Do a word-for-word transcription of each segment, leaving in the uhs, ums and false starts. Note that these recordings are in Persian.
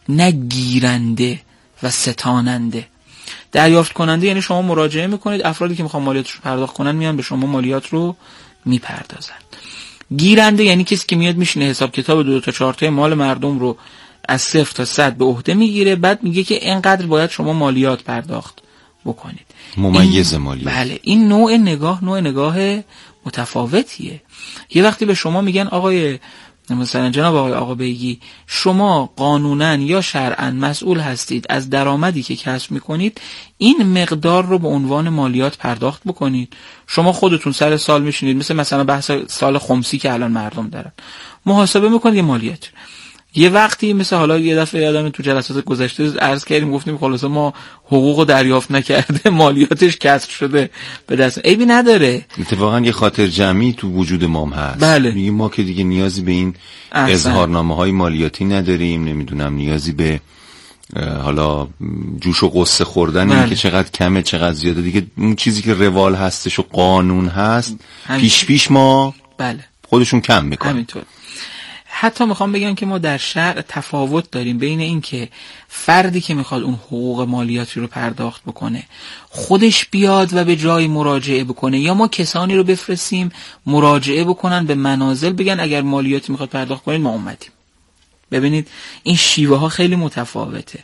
نه گیرنده و ستاننده. دریافت کننده یعنی شما مراجعه میکنید، افرادی که میخوان مالیاتش رو پرداخت کنن میان به شما مالیات رو میپردازن. گیرنده یعنی کسی که میاد میشینه حساب کتاب دو تا چهار تا مال مردم رو از صفر تا صد به عهده میگیره، بعد میگه که اینقدر باید شما مالیات پرداخت بکنید. ممیز مالیات. بله، این نوع نگاه نوع نگاه متفاوتیه. یه وقتی به شما میگن آقای مثلا جناب آقای آقا بیگی شما قانونا یا شرعا مسئول هستید از درآمدی که کسب میکنید این مقدار رو به عنوان مالیات پرداخت بکنید. شما خودتون سر سال میشینید، مثل مثلا بحث سال خمسی که الان مردم دارن، محاسبه میکنید یه مالیات. یه وقتی مثل حالا یه دفعه یادم تو جلسات گذشته عرض کردیم گفتیم خلاصه ما حقوقو دریافت نکرده مالیاتش کسر شده به دست، عیبی نداره. اتفاقا یه خاطر جمعی تو وجود ما هست. بله. میگیم ما که دیگه نیازی به این اظهارنامه های مالیاتی نداریم، نمیدونم نیازی به حالا جوش و قصه خوردن بله. این که چقدر کمه چقدر زیاده، دیگه اون چیزی که روال هستش و قانون هست همین. پیش پیش ما بله. خودشون کم میکنن. همینطور. حتی میخوام بگم که ما در شرع تفاوت داریم بین این که فردی که میخواد اون حقوق مالیاتی رو پرداخت بکنه خودش بیاد و به جای مراجعه بکنه، یا ما کسانی رو بفرستیم مراجعه بکنن به منازل بگن اگر مالیاتی میخواد پرداخت کنید ما اومدیم. ببینید این شیوه ها خیلی متفاوته.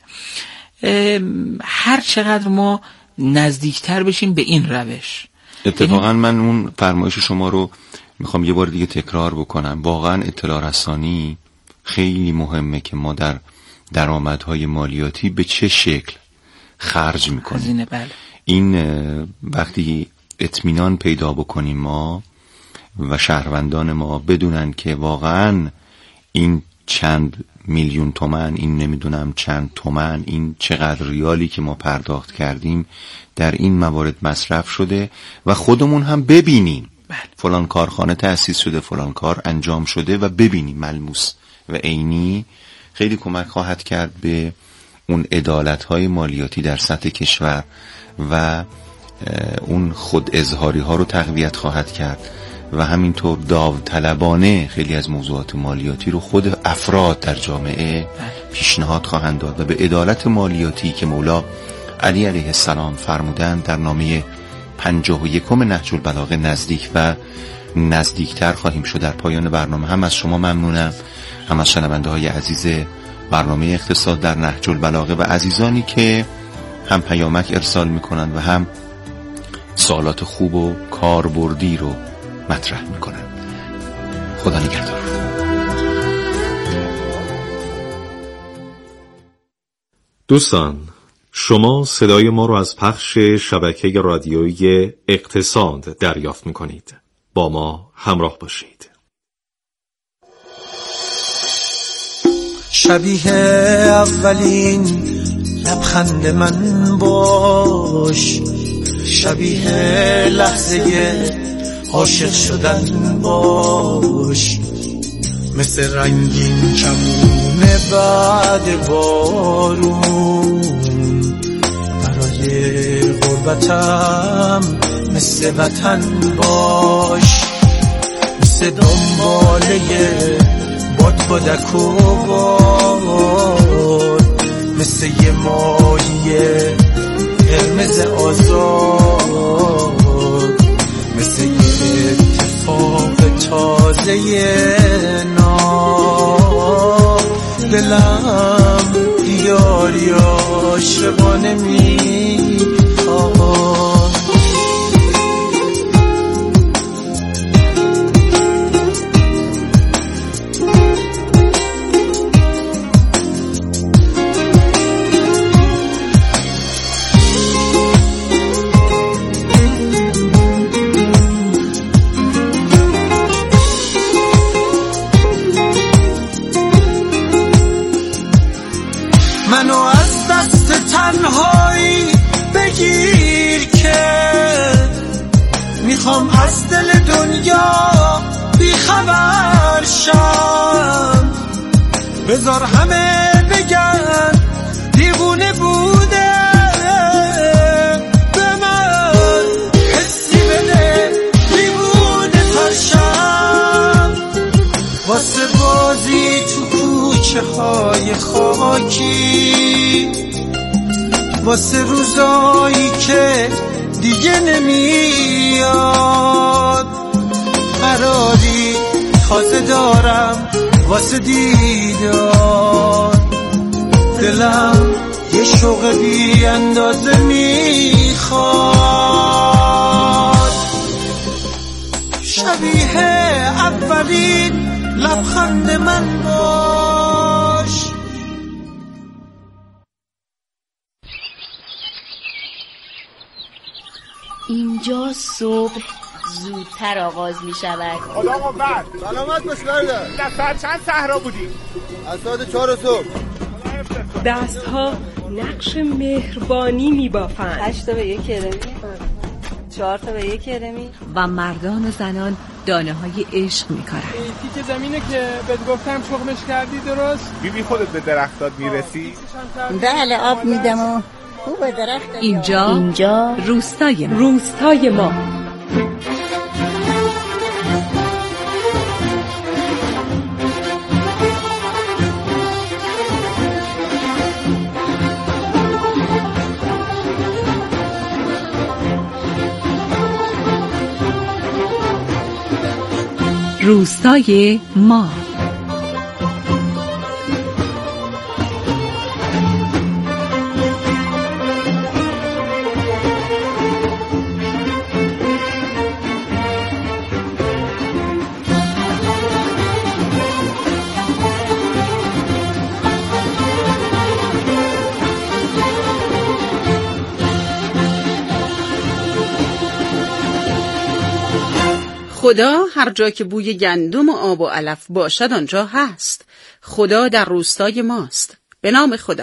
هر چقدر ما نزدیکتر بشیم به این روش. اتفاقا من اون فرمایش شما رو میخوام یه بار دیگه تکرار بکنم. واقعا اطلاع رسانی خیلی مهمه که ما در درآمدهای مالیاتی به چه شکل خرج میکنیم. بله. این وقتی اطمینان پیدا بکنیم ما و شهروندان ما بدونن که واقعا این چند میلیون تومن، این نمیدونم چند تومن، این چقدر ریالی که ما پرداخت کردیم در این موارد مصرف شده و خودمون هم ببینیم بله. فلان کارخانه تأسیس شده، فلان کار انجام شده و ببینیم ملموس و عینی، خیلی کمک خواهد کرد به اون عدالت‌های مالیاتی در سطح کشور و اون خود اظهاری ها رو تقویت خواهد کرد و همینطور داوطلبانه خیلی از موضوعات مالیاتی رو خود افراد در جامعه پیشنهاد خواهند داد و به عدالت مالیاتی که مولا علی علیه السلام فرمودند در نامه پنجاه و یکم نهج البلاغه نزدیک و نزدیکتر خواهیم شد. در پایان برنامه هم از شما ممنونم، هم از شنونده های عزیز برنامه اقتصاد در نهج البلاغه و عزیزانی که هم پیامک ارسال میکنند و هم سوالات خوب و کاربردی رو مطرح میکنند. خدا نگهدار. دوستان، شما صدای ما رو از پخش شبکه رادیویی اقتصاد دریافت میکنید. با ما همراه باشید. شبیه اولین لبخند من باش، شبیه لحظه عاشق شدن باش، مثل رنگین کمون بعد بارون برای غربتم، مثل وطن باش، مثل دنباله باد بادک و باد، مثل یه ماهی قرمز آزاد، مثل یه اتفاق تازه نام، دلم دیاری عاشقانه میخواد. منو از دست تنهایی بگیر که میخوام از دل دنیا بیخبر شم، بذار همه بگن دیوونه بوده، به من حسی بده دیوونه ترشم، واسه بازی تو کوچه های خواهی خاکی واسه روزایی که دیگه نمیاد قراری تازه دارم واسه دیدار دلم یه شوق بی اندازه میخواد شبیه اولین لبخند من باش. اینجا صبح زودتر آغاز می شود. خدا قوت. سلامت باش برده. در ساعت چند صحرا بودی؟ از ساعت چهار صبح. دستها نقش مهربانی می بافند. هشت تا به یک کرمی، چهار تا به یک کرمی. و مردان و زنان دانه های عشق می کارن. تیکه زمینه که بهت گفتم شغلش کردی درست؟ بیبی خودت به درختات میرسی؟ بله آب میدم و خوب درخت. اینجا اینجا روستای ما. روستای ما. روستای ما. خدا هر جا که بوی گندم و آب و علف باشد آنجا هست. خدا در روستای ماست. به نام خدا.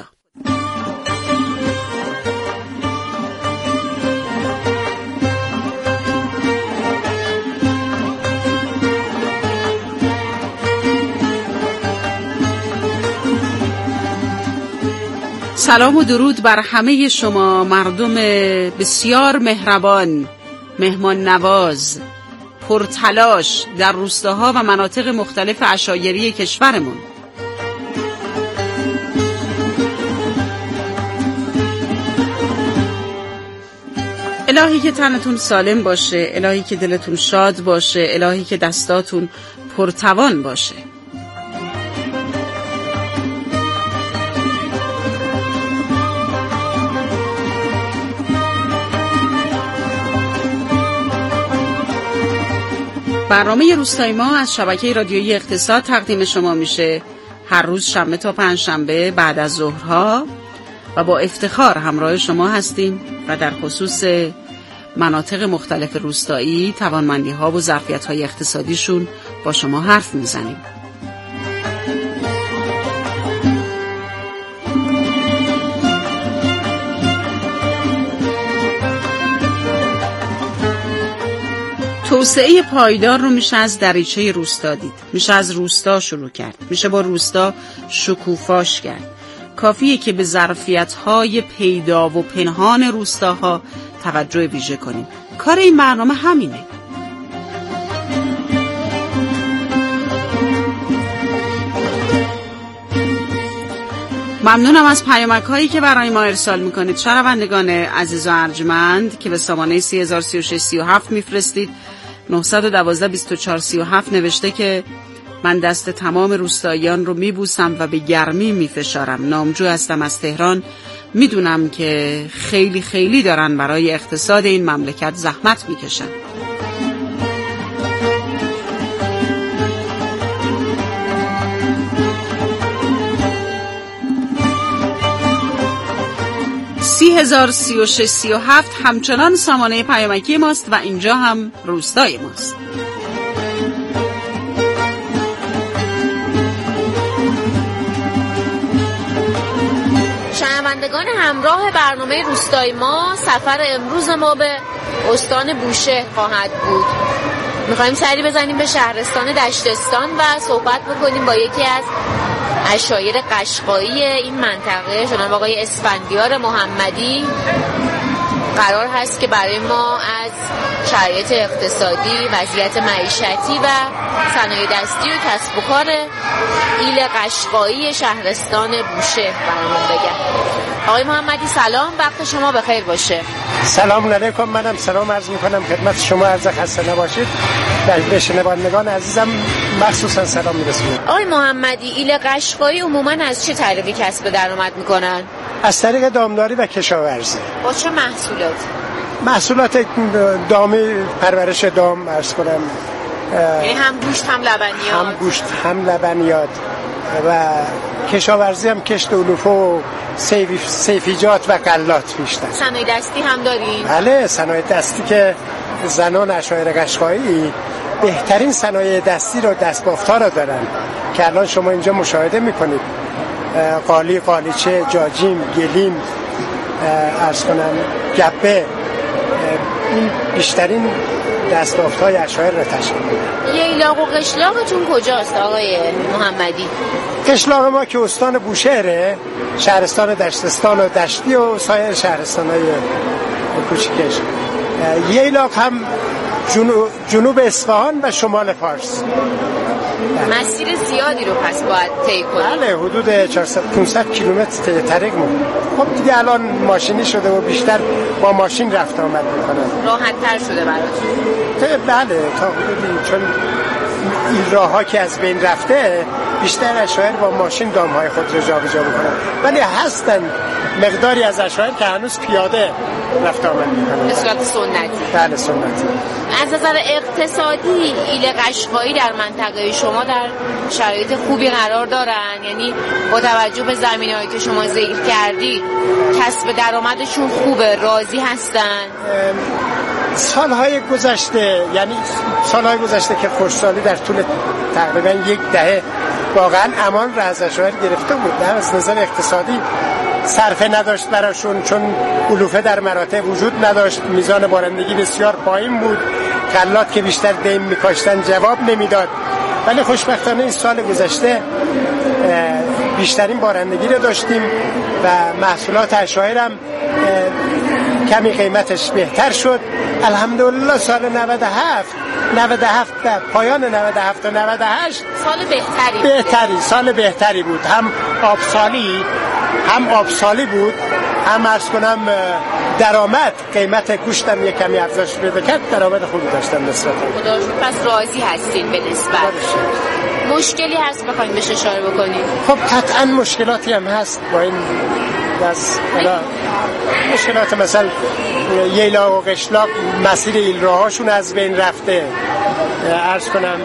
سلام و درود بر همه شما مردم بسیار مهربان، مهمان نواز، پرتلاش در روستاها و مناطق مختلف عشایری کشورمون. الهی که تنتون سالم باشه، الهی که دلتون شاد باشه، الهی که دستاتون پرتوان باشه. برنامه روستای ما از شبکه رادیویی اقتصاد تقدیم شما میشه هر روز شنبه تا پنجشنبه بعد از ظهرها و با افتخار همراه شما هستیم و در خصوص مناطق مختلف روستایی توانمندی ها و ظرفیت های اقتصادیشون با شما حرف میزنیم. توسعه پایدار رو میشه از دریچه روستا دید. میشه از روستا شروع کرد. میشه با روستا شکوفاش کرد. کافیه که به ظرفیت‌های پیدا و پنهان روستاها توجه ویژه کنیم. کار این برنامه همینه. ممنونم از پیامک هایی که برای ما ارسال میکنید شنوندگان عزیز و ارجمند که به سامانه سی هزار و سی و شش سی و هفت میفرستید. نه یک دو بیست و چهار سی و هفت نوشته که من دست تمام روستاییان رو میبوسم و به گرمی میفشارم. نامجو هستم از تهران. میدونم که خیلی خیلی دارن برای اقتصاد این مملکت زحمت میکشن. سی هزار سی و شش سی و هفت همچنان سامانه پیامکی ماست و اینجا هم روستای ماست. شنوندگان همراه برنامه روستای ما، سفر امروز ما به استان بوشهر خواهد بود. میخوایم سری بزنیم به شهرستان دشتستان و صحبت بکنیم با یکی از عشایر قشقایی این منطقه، جناب آقای اسفندیار محمدی قرار هست که برای ما از شرایط اقتصادی، وضعیت معیشتی و صنایع دستی و کسب و کار ایل قشقایی شهرستان بوشهر برامون بگن. آقای محمدی سلام، وقت شما بخیر باشه. سلام علیکم، منم سلام عرض میکنم خدمت شما، عرض خسته نباشید. به شنوندگان عزیزم مخصوصا سلام میرسونم. آقای محمدی، ایل قشقایی عموما از چه طریقی کسب درآمد میکنن؟ از طریق دامداری و کشاورزی. با چه محصولات؟ محصولات دامی، پرورش دام عرض کنم، یعنی هم گوشت هم لبنیات. هم گوشت هم لبنیات و کشاورزی هم کشت علوفه و سیفیجات و غلات بیشتر. صنایع دستی هم دارین؟ بله، صنایع دستی که زنان عشایر قشقایی بهترین صنایع دستی رو، دستبافتا رو دارن که الان شما اینجا مشاهده میکنید. قالی، قالیچه، جاجیم، گلیم، عرض کنم گبه، این بیشترین دستبافت‌های عشایر را تشکیل می‌دن. ییلاق و قشلاقتون کجاست آقای محمدی؟ قشلاق ما که استان بوشهره، شهرستان دشتستان و دشتی و سایر شهرستان‌های کوچیکش. ییلاق هم جنوب, جنوب اصفهان و شمال فارس. مسیر زیادی رو پس باید طی کنید. بله، حدود چهارصد پانصد کیلومتر طریق مون. خب دیگه الان ماشینی شده و بیشتر با ماشین رفت آمد میکنن. راحت تر شده براتون؟ بله، تا حدودی، چون این راه ها که از بین رفته بیشتر عشایر با ماشین دامهای خود رو جابجا میکنن، ولی هستن مقداری از عشایر که هنوز پیاده رفت آمد میکنن به صورت سنتی. بله، سنتی. از نظر اقتصادی ایل قشقایی در منطقه شما در شرایط خوبی قرار دارن؟ یعنی با توجه به زمینه‌هایی که شما ذکر کردید کسب درآمدشون خوبه، راضی هستن؟ سالهای گذشته، یعنی سالهای گذشته که خشکسالی در طول تقریبا یک دهه واقعا امان را از عشایر گرفته بود، نه از نظر اقتصادی صرفه نداشت براشون، چون علوفه در مراتع وجود نداشت، میزان بارندگی بسیار پایین بود، غلات که بیشتر دیم میکاشتن جواب نمیداد. ولی خوشبختانه این سال گذشته بیشترین بارندگی رو داشتیم و محصولات عشایر هم کمی قیمتش بهتر شد. الحمدلله سال نود و هفت نود و هفت پایان نود و هفت و نود و هشت سال بهتری بهتری سال بهتری بود، هم آبسالی هم آبسالی بود، هم عرض کنم درآمد، قیمت گوشتم یک کمی افزایش پیدا کرد، درآمد خوبی داشتم نسبت. خدا شکر. پس راضی هستین به نسبت؟ مشکلی هست بخواید بهش اشاره بکنید؟ خب قطعا مشکلاتی هم هست با این از مشکلات، مثلا ییلاق و قشلاق مسیر ایل راهاشون از بین رفته، عرض کنم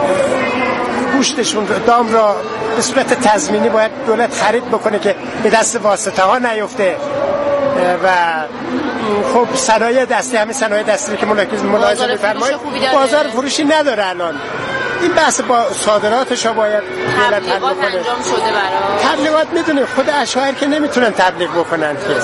گوشتشون دام را به صورت تضمینی باید دولت خرید بکنه که به دست واسطه ها نیفته و خب صنایع دستی، همین صنایع دستی که ملاحظه می‌فرمایید بازار فروشی نداره الان. این بحث با صادراتش ها باید دولت حل بکنه. انجام شده برای تبلیغات میدونید خود عشایر که نمیتونن تبلیغ بکنن که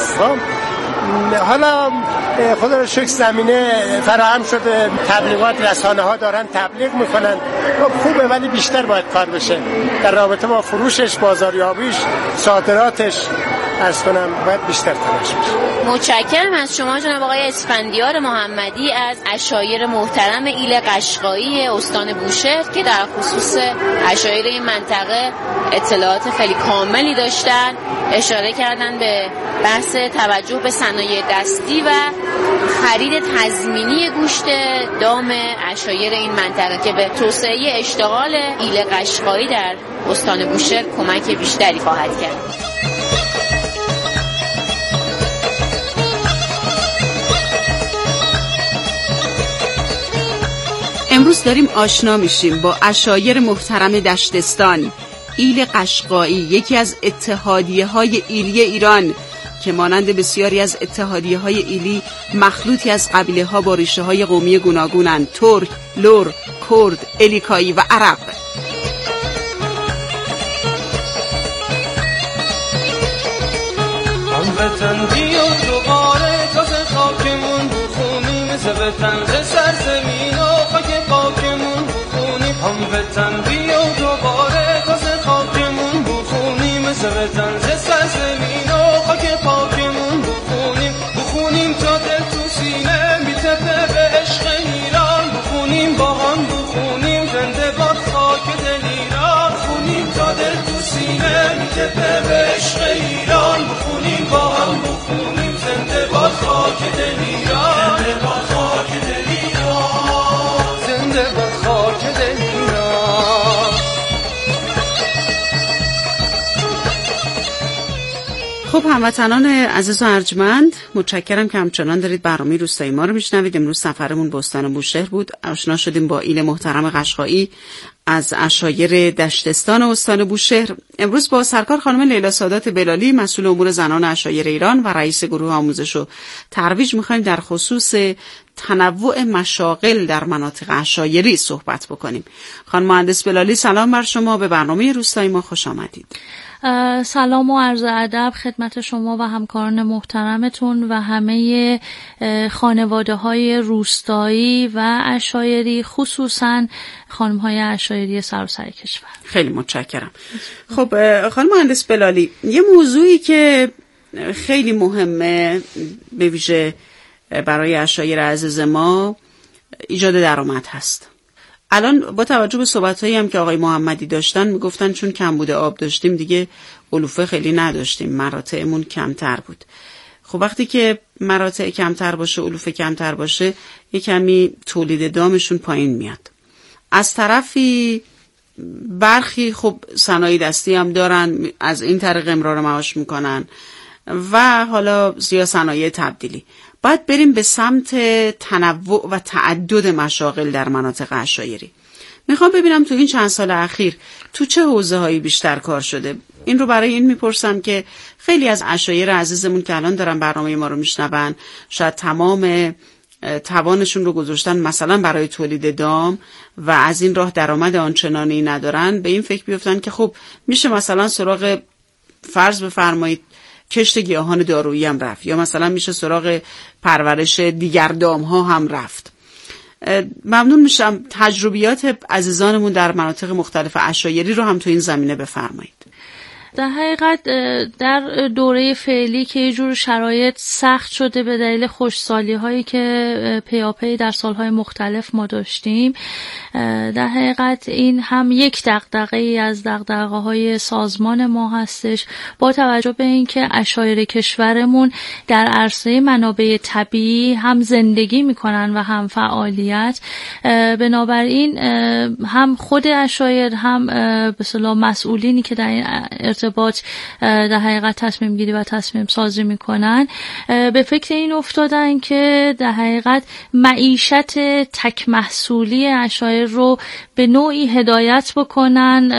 حالا خدا رو شکر زمینه فراهم شده، تبلیغات رسانه ها دارن تبلیغ میکنن، خوبه، ولی بیشتر باید کار بشه در رابطه با فروشش، بازاریابیش، صادراتش، عرض کنم باید بیشتر تلاش بشه. متشکرم از شما جناب آقای اسفندیار محمدی از عشایر محترم ایل قشقایی استان بوشهر که در خصوص عشایر این منطقه اطلاعات خیلی کاملی داشتن، اشاره کردن به بحث توجه به صنایع دستی و خرید تضمینی گوشت دام عشایر این منطقه که به توسعه اشتغال ایل قشقایی در استان بوشهر کمک بیشتری خواهد کرد. امروز داریم آشنا میشیم با عشایر محترم دشتستان ایل قشقایی، یکی از اتحادیه‌های ایلی ایران که مانند بسیاری از اتحادیه‌های ایلی مخلوطی از قبیله‌ها با ریشه‌های قومی گوناگونند: ترک، لر، کرد، الیکایی و عرب. هموطن بیا دوباره تازه خاکمون بخونیم، مثل تنز سرزمین و خاک خاکمون بخونیم. هموطن بیا دوباره تازه خاکمون بخونیم، مثل تنز سرزمین و خاک خاکمون بخونیم. بخونیم تا دل خب هموطنان عزیز و ارجمند، متشکرم که همچنان دارید برنامه روستایی ما رو میشنوید. امروز سفرمون به استان بوشهر بود. آشنا شدیم با ایل محترم قشقایی از عشایر دشتستان استان بوشهر. امروز با سرکار خانم لیلا سادات بلالی، مسئول امور زنان عشایر ایران و رئیس گروه آموزش و ترویج، میخوایم در خصوص تنوع مشاغل در مناطق عشایری صحبت بکنیم. خانم مهندس بلالی، سلام بر شما، به برنامه روستایی ما خوش آمدید. سلام و عرض ادب خدمت شما و همکاران محترمتون و همه خانواده های روستایی و عشایری، خصوصا خانم های عشایری سراسر کشور. خیلی متشکرم. خب خانم مهندس بلالی، یه موضوعی که خیلی مهمه به ویژه برای عشایر عزیز ما، ایجاد درآمد هست. الان با توجه به صحبتایی هم که آقای محمدی داشتن، میگفتن چون کمبود آب داشتیم دیگه علوفه خیلی نداشتیم، مراتعمون کمتر بود. خب وقتی که مراتع کمتر باشه، علوفه کمتر باشه، یه کمی تولید دامشون پایین میاد. از طرفی برخی خب صنایع دستی هم دارن، از این طریق امرار معاش میکنن و حالا یا صنایع تبدیلی. باید بریم به سمت تنوع و تعدد مشاغل در مناطق عشایری. میخوام ببینم تو این چند سال اخیر تو چه حوزه هایی بیشتر کار شده. این رو برای این میپرسم که خیلی از عشایر عزیزمون که الان دارن برنامه ما رو میشنون، شاید تمام توانشون رو گذاشتن مثلا برای تولید دام و از این راه درآمد آنچنانی ندارن، به این فکر بیفتن که خب میشه مثلا سراغ، فرض بفرمایید، کشت گیاهان دارویی هم رفت، یا مثلا میشه سراغ پرورش دیگر دام ها هم رفت. ممنون میشم تجربیات عزیزانمون در مناطق مختلف عشایری رو هم تو این زمینه بفرمایید. در حقیقت در دوره فعلی که یه جور شرایط سخت شده به دلیل خوشسالی هایی که پیاپی در سالهای مختلف ما داشتیم، در حقیقت این هم یک دغدغه ای از دغدغه های سازمان ما هستش، با توجه به اینکه عشایر کشورمون در عرصه منابع طبیعی هم زندگی میکنن و هم فعالیت. بنابراین هم خود عشایر هم به اصطلاح مسئولینی که در این ارتباط در حقیقت تصمیم گیری و تصمیم سازی میکنن به فکر این افتادن که در حقیقت معیشت تک محصولی عشایر رو به نوعی هدایت بکنن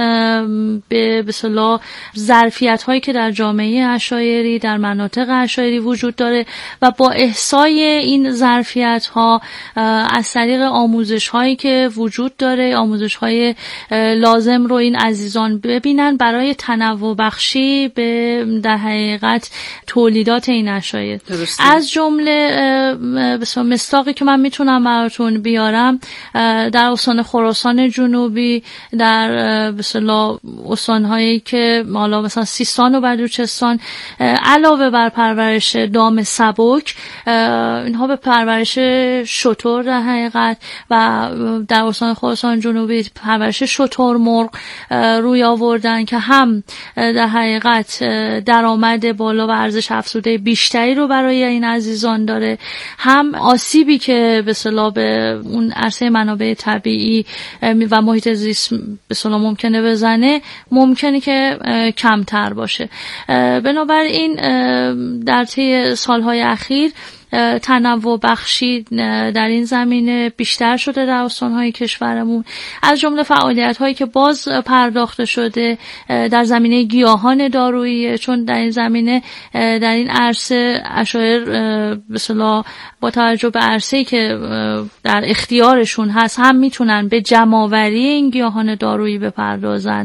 به به اصطلاح ظرفیت هایی که در جامعه عشایری، در مناطق عشایری وجود داره و با احصای این ظرفیت ها از طریق آموزش هایی که وجود داره، آموزش های لازم رو این عزیزان ببینن برای تنوع بخشی به در حقیقت تولیدات این عشایر. از جمله مثلا مصداقی که من میتونم براتون بیارم، در استان خراسان جنوبی، در مثلا استان‌هایی که حالا مثلا سیستان و بلوچستان، علاوه بر پرورش دام سبک، اینها به پرورش شتر در حقیقت و در استان خراسان جنوبی پرورش شترمرغ روی آوردن که هم در حقیقت درآمد بالا و ارزش افزوده بیشتری رو برای این عزیزان داره، هم آسیبی که به اصطلاح به اون عرصه منابع طبیعی و محیط زیست به اصطلاح ممکنه بزنه ممکنه که کمتر باشه. بنابراین در طی سالهای اخیر تنوع بخشی در این زمینه بیشتر شده در استان‌های کشورمون، از جمله فعالیت‌هایی که باز پرداخته شده در زمینه گیاهان دارویی، چون در این زمینه در این عرصه عشایر به اصطلاح با توجه به عرصه‌ای که در اختیارشون هست هم میتونن به جمع‌آوری این گیاهان دارویی بپردازن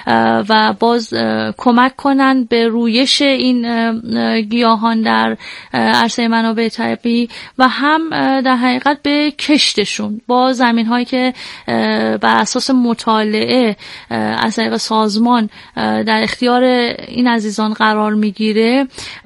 و باز کمک کنن به رویش این گیاهان در عرصه منابع طبیعی و هم در حقیقت به کشتشون با زمین‌هایی که بر اساس مطالعه از طریق سازمان در اختیار این عزیزان قرار میگیره،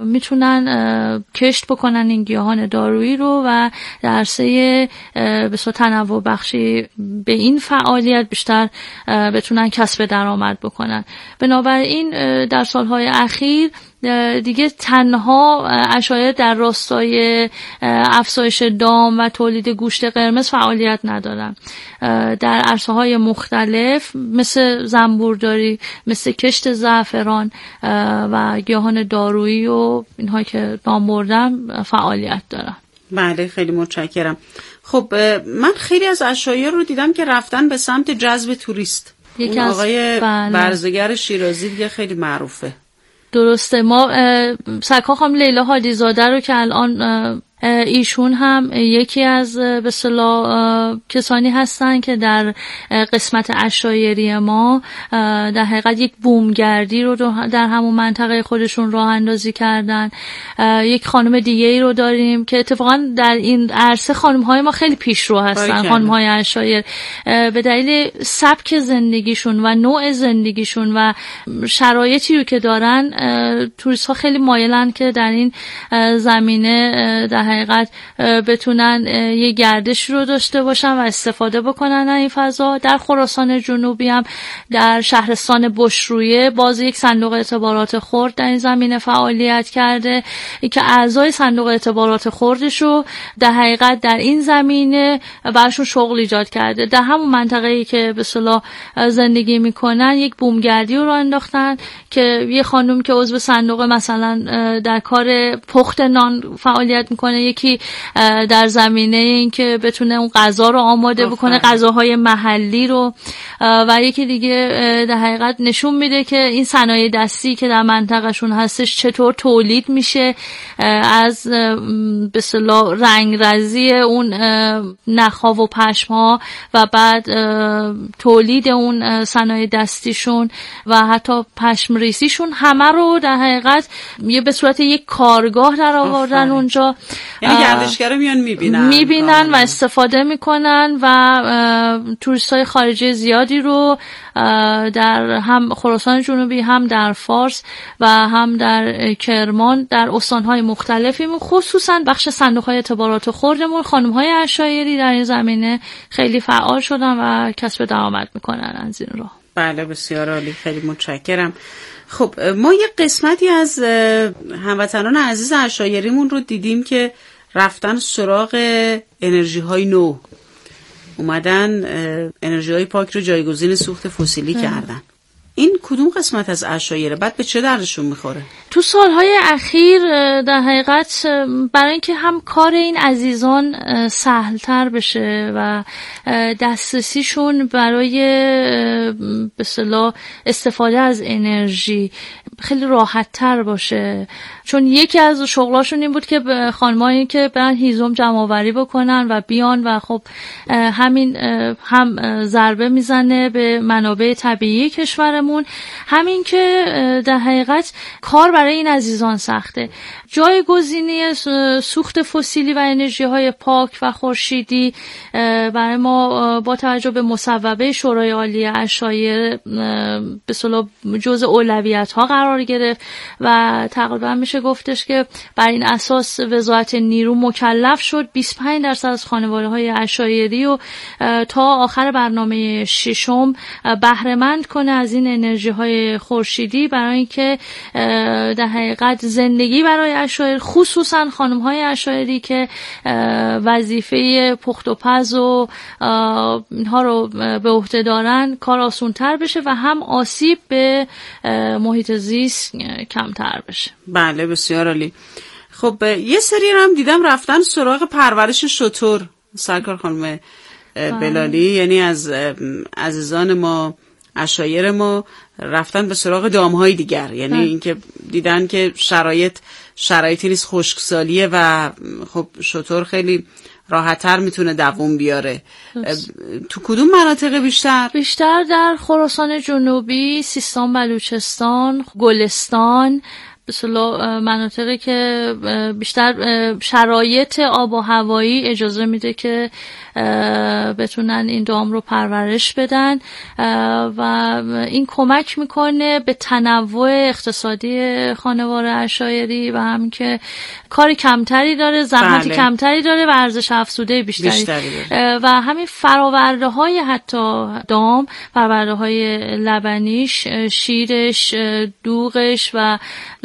میتونن کشت بکنن این گیاهان دارویی رو و در عرصه به صورت تنوع بخشی به این فعالیت بیشتر بتونن کسب درآمد بکنن. بنابراین در سالهای اخیر دیگه تنها عشایر در راستای افزایش دام و تولید گوشت قرمز فعالیت ندارن. در عرصه‌های مختلف مثل زنبورداری، مثل کشت زعفران و گیاهان دارویی و اینها که نام بردم فعالیت دارن. بله خیلی متشکرم. خب من خیلی از عشایر رو دیدم که رفتن به سمت جذب توریست. یکی اون از آقای بله. برزگر شیرازی دیگه خیلی معروفه. درسته. ما سرکار خانم لیلا حادی‌زاده رو که الان ایشون هم یکی از به اصطلاح کسانی هستن که در قسمت عشایری ما در حقیقت یک بومگردی رو در همون منطقه خودشون راه اندازی کردن. یک خانم دیگه ای رو داریم که اتفاقا در این عرصه خانم‌های ما خیلی پیشرو هستن، خانم‌های عشایر، به دلیل سبک زندگیشون و نوع زندگیشون و شرایطی رو که دارن توریست‌ها خیلی مایلن که در این زمینه در حقیقت بتونن یه گردش رو داشته باشن و استفاده بکنن از این فضا. در خراسان جنوبی هم در شهرستان بشرویه باز یک صندوق اعتبارات خرد در این زمینه فعالیت کرده که اعضای صندوق اعتبارات خردش رو در حقیقت در این زمینه براشون شغل ایجاد کرده. در همون منطقه‌ای که به اصطلاح زندگی میکنن یک بومگردی رو انداختن که یه خانم که عضو صندوق مثلا در کار پخت نان فعالیت میکنه، یکی در زمینه این که بتونه اون غذا رو آماده بکنه، غذاهای محلی رو، و یکی دیگه در حقیقت نشون میده که این صنایع دستی که در منطقهشون هستش چطور تولید میشه، از به اصطلاح رنگرزی اون نخها و پشم‌ها و بعد تولید اون صنایع دستیشون و حتی پشم ریزیشون، همه رو در حقیقت یه به صورت یک کارگاه در آوردن اونجا. یعنی گردشگرا میان میبینن میبینن و استفاده میکنن و توریستای خارجی زیادی رو در هم خراسان جنوبی، هم در فارس و هم در کرمان در استانهای مختلفی، خصوصا بخش صندوق‌های اعتبارات خردمون خانم‌های عشایری در این زمینه خیلی فعال شدن و کسب درآمد میکنن از این راه. بله بسیار عالی، خیلی متشکرم. خب ما یه قسمتی از هموطنان عزیز عشایریمون رو دیدیم که رفتن سراغ انرژی های نو، اومدن انرژی های پاک رو جایگزین سوخت فسیلی اه. کردن. این کدوم قسمت از عشایره؟ بعد به چه دردشون میخوره؟ تو سالهای اخیر در حقیقت برای اینکه هم کار این عزیزان سهلتر بشه و دسترسیشون برای به اصطلاح استفاده از انرژی خیلی راحت تر باشه، چون یکی از شغلاشون این بود که خانمایی که برن هیزم جمع آوری بکنن و بیان و خب همین هم ضربه میزنه به منابع طبیعی کشورمون، همین که در حقیقت کار برای این عزیزان سخته. جایگزینی سوخت فسیلی و انرژی های پاک و خورشیدی برای ما با توجه به مصوبه شورای عالی عشایر به اصطلاح جزء اولویت ها قرار گرفت و تقریبا میشه گفتش که بر این اساس وزارت نیرو مکلف شد بیست و پنج درصد از خانواده های عشایری و تا آخر برنامه ششم بهره مند کنه از این انرژی های خورشیدی، برای اینکه در حقیقت زندگی برای عشایر، خصوصا خانم های عشایری که وظیفه پخت و پز و اینها رو به عهده دارن، کار آسان تر بشه و هم آسیب به محیط زیست کمتر بشه. بله بسیار عالی. خب یه سری هم دیدم رفتن سراغ پرورش شتر، سرکار خانم بلالی، یعنی از عزیزان ما عشایر ما رفتن به سراغ دامهای دیگر، یعنی اینکه دیدن که شرایط شرایطی نیست، خشکسالیه و خب شتر خیلی راحت‌تر میتونه دووم بیاره. تو کدوم مناطق بیشتر؟ بیشتر در خراسان جنوبی، سیستان، بلوچستان، گلستان، مثلا مناطقی که بیشتر شرایط آب و هوایی اجازه میده که بتونن این دام رو پرورش بدن و این کمک میکنه به تنوع اقتصادی خانوار عشایری و هم که کار کمتری داره، زحمت بله. کمتری داره و ارزش افزوده بیشتری, بیشتری و همین فراورده های حتی دام، فراورده های لبنیش، شیرش، دوغش و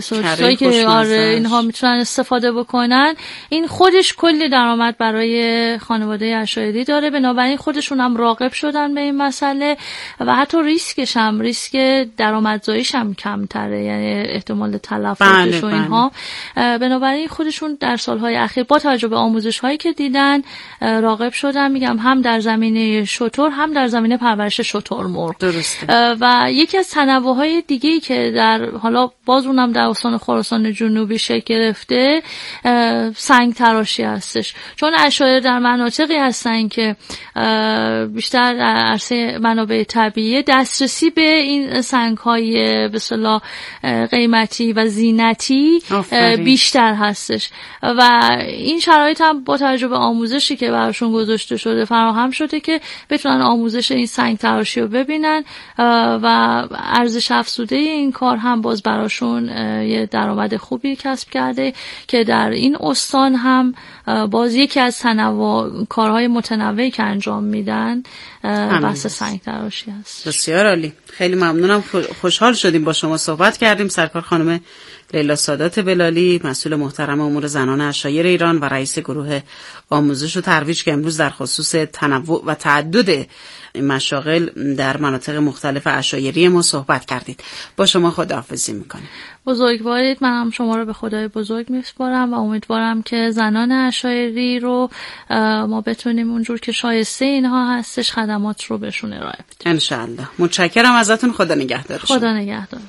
چیزایی که آره اینها میتونن استفاده بکنن، این خودش کلی درآمد برای خانواده عشایری داره. بنابراین خودشون هم راغب شدن به این مسئله و حتی ریسکش هم ریسک درآمدزاییش هم کمتره، یعنی احتمال تلفاتش و اینها. بنابراین خودشون در سالهای اخیر با توجه به آموزش هایی که دیدن راغب شدن، میگم هم در زمینه شتر هم در زمینه پرورش شترمرغ. درسته. و یکی از تنوع‌های دیگه‌ای که در حالا باز اونم در استان خراسان جنوبی شکل گرفته سنگ تراشی هستش، چون عشایر در مناطقی هستن که بیشتر در عرصه منابع طبیعی دسترسی به این سنگ‌های به اصطلاح قیمتی و زینتی آفرین. بیشتر هستش و این شرایط هم با توجه به آموزشی که براشون گذاشته شده فراهم شده که بتونن آموزش این سنگ تراشی رو ببینن و ارزش افزوده این کار هم باز براشون یه درآمد خوبی کسب کرده که در این استان هم باز یکی از تنوع کارهای متنوعی که انجام میدن بحث سنگ تراشی هست. بسیار عالی، خیلی ممنونم، خوشحال شدیم با شما صحبت کردیم. سرکار خانم لیلا سادات بلالی، مسئول محترم امور زنان عشایر ایران و رئیس گروه آموزش و ترویج که امروز در خصوص تنوع و تعدد مشاغل در مناطق مختلف عشایری ما صحبت کردید. با شما خداحافظی میکنم. بزرگوارید، من هم شما رو به خدای بزرگ میسپارم و امیدوارم که زنان عشایری رو ما بتونیم اونجور که شایسته اینها هستش خدمات رو بهشون ارائه بدیم. ان شاء الله. متشکرم ازتون. خدا نگهدار. خدا نگهدار.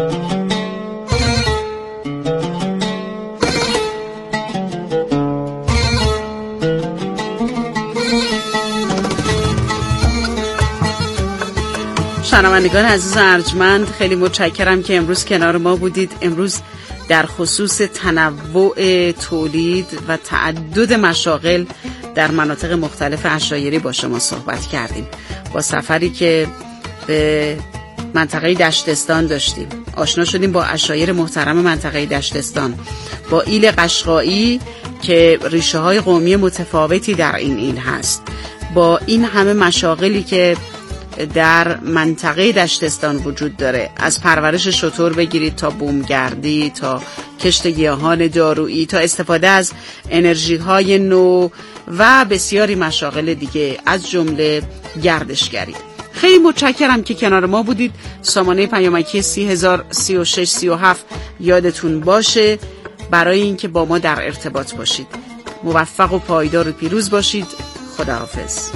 شنوندگان عزیز و ارجمند، خیلی متشکرم که امروز کنار ما بودید. امروز در خصوص تنوع تولید و تعدد مشاغل در مناطق مختلف عشایری با شما صحبت کردیم. با سفری که به منطقه دشتستان داشتیم آشنا شدیم با عشایر محترم منطقه دشتستان، با ایل قشقایی که ریشه های قومی متفاوتی در این ایل هست، با این همه مشاغلی که در منطقه دشتستان وجود داره، از پرورش شتر بگیرید تا بومگردی، تا کشت گیاهان دارویی، تا استفاده از انرژی های نو و بسیاری مشاغل دیگه از جمله گردشگری. خیلی متشکرم که کنار ما بودید. سامانه پیامکی سی هزار سی و شش سی و هفت یادتون باشه برای اینکه با ما در ارتباط باشید. موفق و پایدار و پیروز باشید. خداحافظ.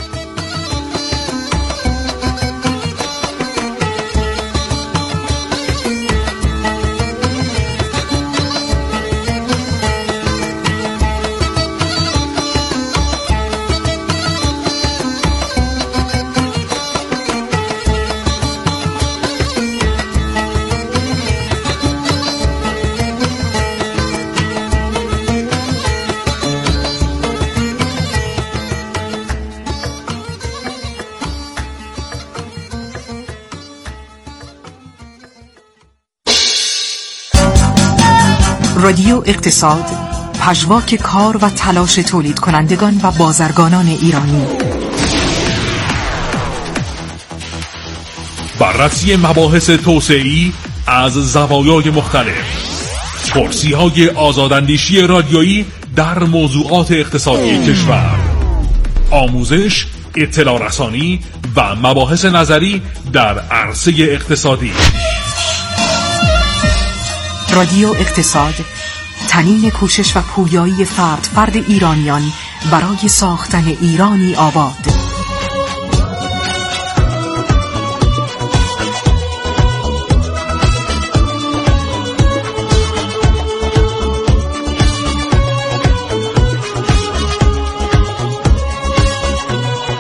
رادیو اقتصاد، پژواک کار و تلاش تولید کنندگان و بازرگانان ایرانی. بررسی مباحث توسعه‌ای از زوایای مختلف، پرسی‌های آزاداندیشی رادیویی در موضوعات اقتصادی کشور، آموزش، اطلاع رسانی و مباحث نظری در عرصه اقتصادی. رادیو اقتصاد، تنین کوشش و پویایی فرد فرد ایرانیان برای ساختن ایرانی آباد.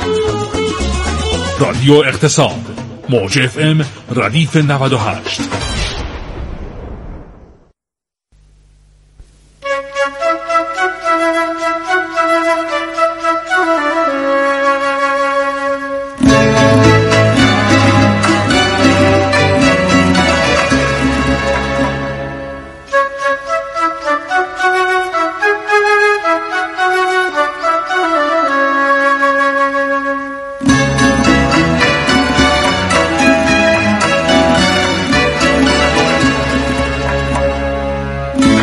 رادیو اقتصاد، موج اف ام ردیف نود و هشت.